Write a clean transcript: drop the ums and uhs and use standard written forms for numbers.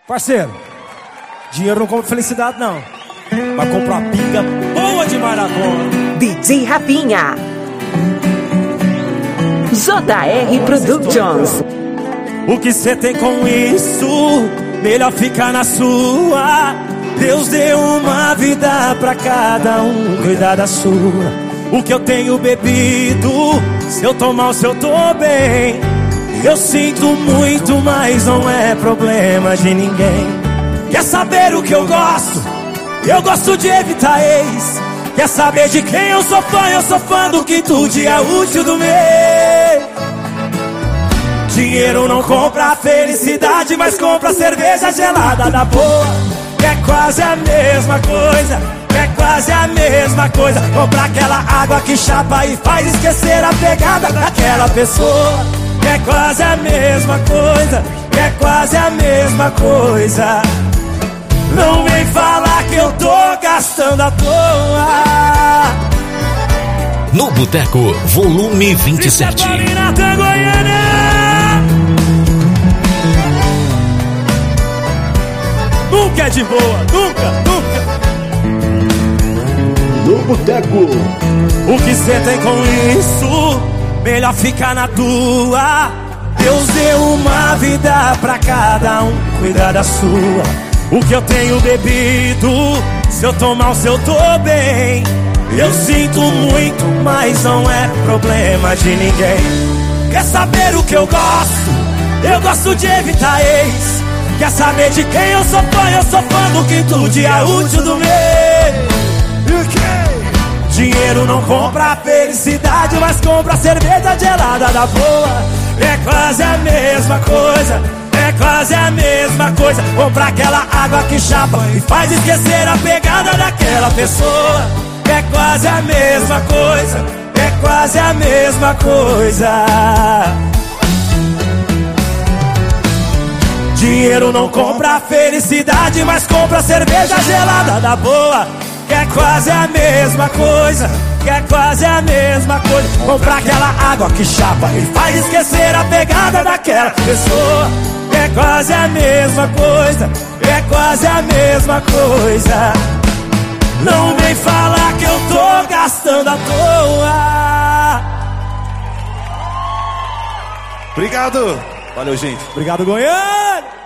Parceiro, dinheiro não compra felicidade não. Vai comprar pinga boa de maratona. DJ Rafinha, JR Productions. O que cê tem com isso? Melhor ficar na sua. Deus deu uma vida pra cada um, cuidar da sua. O que eu tenho bebido, se eu tomar o seu tô bem. Eu sinto muito, mas não é problema de ninguém. Quer saber o que eu gosto? Eu gosto de evitar ex. Quer saber de quem eu sou fã? Eu sou fã do quinto dia útil do mês. Dinheiro não compra felicidade, mas compra cerveja gelada da boa. É quase a mesma coisa, é quase a mesma coisa. Comprar aquela água que chapa e faz esquecer a pegada daquela pessoa. É quase a mesma coisa, é quase a mesma coisa. Não vem falar que eu tô gastando à toa. No Boteco, volume 27. Nunca é de boa, nunca, nunca. No Boteco. O que cê tem com isso? Melhor ficar na tua. Deus deu uma vida pra cada um, cuidar da sua. O que eu tenho bebido, se eu tomar o seu tô bem. Eu sinto muito, mas não é problema de ninguém. Quer saber o que eu gosto? Eu gosto de evitar ex. Quer saber de quem eu sou fã? Eu sou fã do quinto dia útil do mês. Dinheiro não compra felicidade, mas compra cerveja gelada da boa. É quase a mesma coisa, é quase a mesma coisa. Comprar aquela água que chapa e faz esquecer a pegada daquela pessoa. É quase a mesma coisa, é quase a mesma coisa. Dinheiro não compra felicidade, mas compra cerveja gelada da boa. É quase a mesma coisa, é quase a mesma coisa. Comprar aquela água que chapa e faz esquecer a pegada daquela pessoa. É quase a mesma coisa, é quase a mesma coisa. Não vem falar que eu tô gastando à toa. Obrigado. Valeu, gente. Obrigado, Goiânia.